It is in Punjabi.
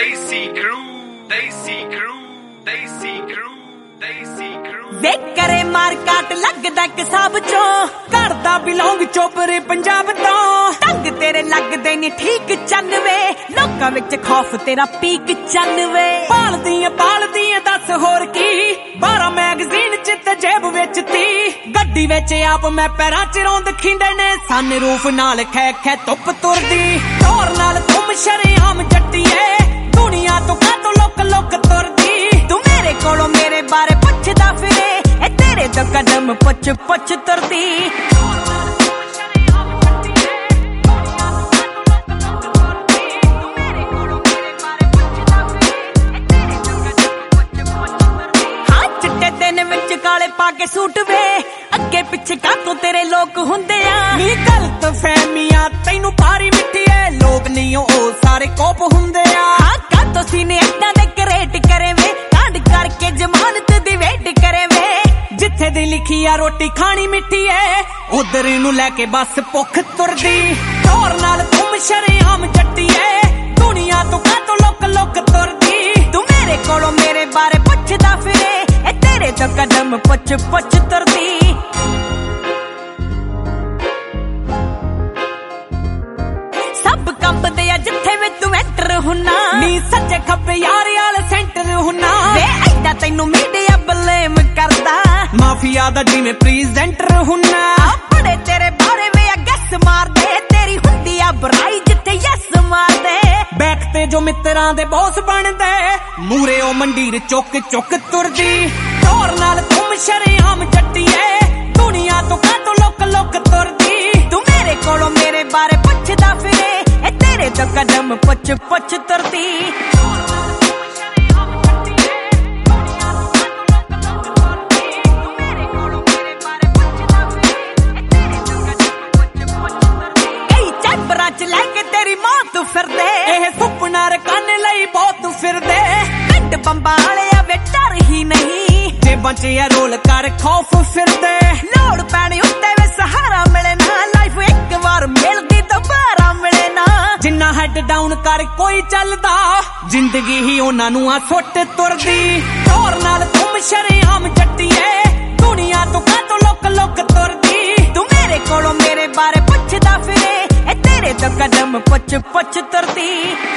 Desi crew, Desi crew, Desi crew, Desi crew। ਵੇ ਕਰੇ ਮਾਰ ਕਾਟ ਲੱਗਦਾ ਕਿਸਾਬ ਚੋਂ ਕਰਦਾ ਬਿਲੋਂਗ ਚੋਪਰੇ ਪੰਜਾਬ ਤੋਂ ਢੰਗ ਤੇਰੇ ਲੱਗਦੇ ਨੇ ਠੀਕ 94 ਲੋਕਾਂ ਵਿੱਚ ਖੌਫ ਤੇਰਾ ਪੀਕ 94 ਪਾਲਦੀਆਂ ਦੱਸ ਹੋਰ ਕੀ 12 ਮੈਗਜ਼ੀਨ ਚ ਤੇ ਜੇਬ ਵਿੱਚ 30 ਗੱਡੀ ਵਿੱਚ ਆਪ ਮੈਂ ਪੈਰਾਂ ਚ ਰੋਂਦ ਖਿੰਡੇ ਨੇ ਸਨ ਰੂਫ ਨਾਲ ਖੈ ਖੈ ਧੁੱਪ ਤੁਰਦੀ ਦੌਰ ਨਾਲ ਤੁਮ ਸ਼ਰੇਆਮ ਜੱਟੀਏ ਦੁਨੀਆ ਤੋਂ ਕਾਤੋਂ ਲੋਕ ਤੁਰਦੀ ਤੂੰ ਮੇਰੇ ਕੋਲੋਂ ਮੇਰੇ ਬਾਰੇ ਪੁੱਛਦਾ ਫਿਰੇ ਇਹ ਤੇਰੇ ਤੋਂ ਕਦਮ ਪੁੱਛ ਤੁਰਦੀ ਕਾਲੇ ਪਾ ਕੇ ਸੂਟ ਵੇ ਅੱਗੇ ਪਿੱਛੇ ਕਾਤੋਂ ਤੇਰੇ ਲੋਕ ਹੁੰਦੇ ਆ ਨੀ ਗਲਤ ਫਹਿਮੀਆਂ ਤੈਨੂੰ ਭਾਰੀ ਮਿੱਠੀ ਐ ਲੋਕ ਨਹੀਂ ਉਹ ਸਾਰੇ ਕੋਪ ਹੁੰਦੇ ਆ ਹਾਂ ਕਾਤੋਂ ਸੀਨੇ ਏਦਾਂ ਦੇ ਕ੍ਰੇਟ ਕਰੇ ਵੇ ਕਾਂਡ ਕਰਕੇ ਜ਼ਮਾਨਤ ਦੀ ਵੇਟ ਕਰੇ ਵੇ ਜਿੱਥੇ ਦੀ ਲਿਖੀ ਆ ਰੋਟੀ ਖਾਣੀ ਮਿੱਠੀ ਐ ਉਧਰ ਨੂੰ ਲੈ ਕੇ ਬਸ ਭੁੱਖ ਤੁਰਦੀ ਦੌਰ ਨਾਲ ਤੁਮ ਸ਼ਰੇਆਮ ਜੱਟੀ ਐ ਦੁਨੀਆ ਤੋਂ ਕਾਤੋਂ ਲੋਕ ਤੁਰਦੀ ਤੂੰ ਮੇਰੇ ਕੋਲੋਂ ਮੇਰੇ ਬਾਰੇ ਪੁੱਛਦਾ ਫਿਰੇ ਤੇਰੇ ਤੋਂ ਕਦਮ ਪੁੱਛ ਤੁਰਦੀ ਸਭ ਕੰਬਦੇ ਆ ਜਿੱਥੇ ਵੀ ਤੂੰ ਐਂਟਰ ਹੁਣਾ ਨੀ ਸੱਜੇ ਖੱਬੇ ਯਾਰ ਵਾਲੇ ਸੈਂਟਰ ਹੁਣਾ ਵੇ ਐਡਾ ਤੈਨੂੰ ਮੀਡੀਆ ਬਲੇਮ ਕਰਦਾ ਮਾਫੀਆ ਦਾ ਜਿਵੇਂ ਪ੍ਰੈਜ਼ੈਂਟਰ ਹੁਣਾ ਬੜੇ ਤੇਰੇ ਬਾਰੇ ਵੇ ਗੱਸ ਮਾਰਦੇ ਤੇਰੀ ਹੁੰਦੀ ਆ ਬੁਰਾਈ ਜਿੱਥੇ ਯਸ ਮਾਰਦੇ ਬੈਕ ਤੇ ਜੋ ਮਿੱਤਰਾਂ ਦੇ ਬੌਸ ਬਣਦੇ ਮੂਰੇ ਉਹ ਮੰਡੀਰ ਚੁੱਕ ਤੁਰਦੀ ਦੌਰ ਨਾਲ ਤੁਮ ਸ਼ਰੇਆਮ ਜੱਟੀਏ ਦੁਨੀਆ ਤੋਂ ਕਾਤੋਂ ਲੋਕ ਤੁਰਦੀ ਤੂੰ ਮੇਰੇ ਕੋਲੋਂ ਮੇਰੇ ਬਾਰੇ ਪੁੱਛਦਾ ਫਿਰੇ ਇਹ ਤੇਰੇ ਤੋਂ ਕਦਮ ਪੁੱਛ ਤੁਰਦੀ ਕਈ ਚੈਂਬਰਾਂ ਚ ਲੈ ਕੇ ਤੇਰੀ ਮੌਤ ਫਿਰਦੇ ਇਹ ਸੁਪਨਾ ਰਕਾਨੇ ਲਈ ਬਹੁਤ ਫਿਰਦੇ ਪਿੰਡ ਬੰਬਾਂ ਵਾਲਿਆ ਵੇ ਡਰ ਹੀ ਨਹੀਂ ਜੇਬਾਂ ਚ ਇਹ ਰੋਲ ਕਰ ਖੌਫ ਫਿਰਦੇ ਲੋੜ ਪੈਣੀ ਉੱਤੇ ਵੇ ਸਹਾਰਾ ਮਿਲੇ ਨਾ ਲਾਈਫ ਇੱਕ ਵਾਰ ਮਿਲਦੀ ਦੁਬਾਰਾ ਮਿਲੇ ਨਾ ਜਿੰਨਾ ਹੈਡ ਡਾਊਨ ਕਰ ਕੋਈ ਚੱਲਦਾ ਜ਼ਿੰਦਗੀ ਹੀ ਉਹਨਾਂ ਨੂੰ ਆ ਸੁੱਟ ਤੁਰਦੀ ਦੌਰ ਨਾਲ ਤੁਮ ਸ਼ਰੇਆਮ ਜੱਟੀਏ ਦੁਨੀਆ ਤੋਂ ਕਾਤੋਂ ਲੋਕ ਤੁਰਦੀ ਤੂੰ ਮੇਰੇ ਕੋਲੋਂ ਮੇਰੇ ਬਾਰੇ ਪੁੱਛਦਾ ਫਿਰੇ ਇਹ ਤੇਰੇ ਤੋਂ ਕਦਮ ਪੁੱਛ ਤੁਰਦੀ